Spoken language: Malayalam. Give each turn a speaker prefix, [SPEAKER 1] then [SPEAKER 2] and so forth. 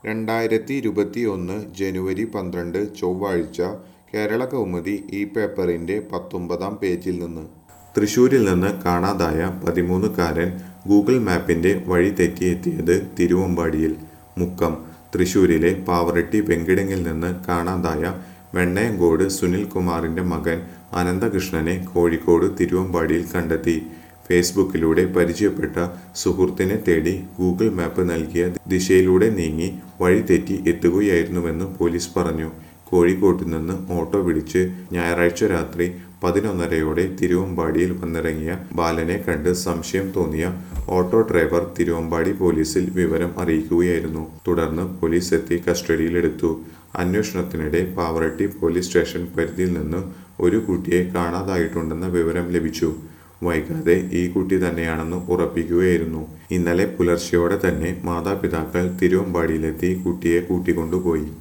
[SPEAKER 1] 2021 ജനുവരി 12 ചൊവ്വാഴ്ച കേരള കൗമുദി ഈ പേപ്പറിന്റെ 19-ാം പേജിൽ നിന്ന് തൃശൂരിൽ നിന്ന് കാണാതായ 13-കാരൻ ഗൂഗിൾ മാപ്പിന്റെ വഴി തെറ്റിയെത്തിയത് തിരുവമ്പാടിയിൽ. മുക്കം തൃശൂരിലെ പാവറട്ടി വെങ്കിടങ്ങിൽ നിന്ന് കാണാതായ വെണ്ണയങ്കോട് സുനിൽകുമാറിന്റെ മകൻ അനന്തകൃഷ്ണനെ കോഴിക്കോട് തിരുവമ്പാടിയിൽ കണ്ടെത്തി. ഫേസ്ബുക്കിലൂടെ പരിചയപ്പെട്ട സുഹൃത്തിനെ തേടി ഗൂഗിൾ മാപ്പ് നൽകിയ ദിശയിലൂടെ നീങ്ങി വഴി തെറ്റി എത്തുകയായിരുന്നുവെന്ന് പോലീസ് പറഞ്ഞു. കോഴിക്കോട്ട് നിന്ന് ഓട്ടോ വിളിച്ച് ഞായറാഴ്ച രാത്രി 11:30-യോടെ തിരുവമ്പാടിയിൽ വന്നിറങ്ങിയ ബാലനെ കണ്ട് സംശയം തോന്നിയ ഓട്ടോ ഡ്രൈവർ തിരുവമ്പാടി പോലീസിൽ വിവരം അറിയിക്കുകയായിരുന്നു. തുടർന്ന് പോലീസ് എത്തി കസ്റ്റഡിയിലെടുത്തു. അന്വേഷണത്തിനിടെ പാവറട്ടി പോലീസ് സ്റ്റേഷൻ പരിധിയിൽ നിന്ന് ഒരു കുട്ടിയെ കാണാതായിട്ടുണ്ടെന്ന വിവരം ലഭിച്ചു. വൈകാതെ ഈ കുട്ടി തന്നെയാണെന്ന് ഉറപ്പിക്കുകയായിരുന്നു. ഇന്നലെ പുലർച്ചെയോടെ തന്നെ മാതാപിതാക്കൾ തിരുവമ്പാടിയിലെത്തി കുട്ടിയെ കൂട്ടിക്കൊണ്ടുപോയി.